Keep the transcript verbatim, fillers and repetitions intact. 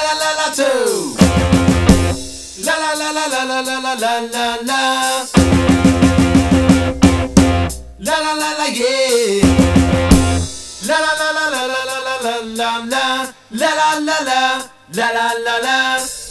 la la la too. La la la la la la la la la la la. La la la la yeah. La la la la la la la la la la. La la la la la la la la.